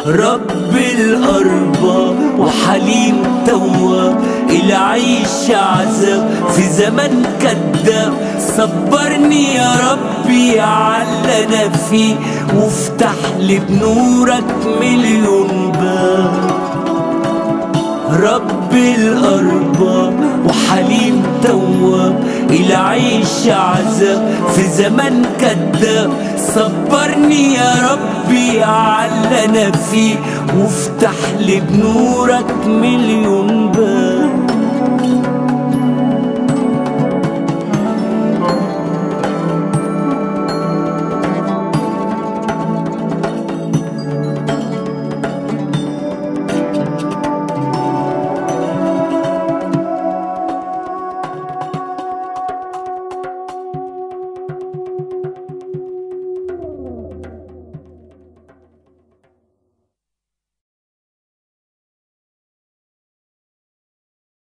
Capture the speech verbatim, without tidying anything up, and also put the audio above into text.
رب الأرباب وحليم تواب، العيش عذاب في زمن كداب. صبرني يا ربي على انا فيه، وافتح لي بنورك مليون باب. رب الأرباب وحليم تواب، العيش عذاب في زمن كداب. صبرني يا ربي على انا فيه، وافتح لي بنورك مليون باب.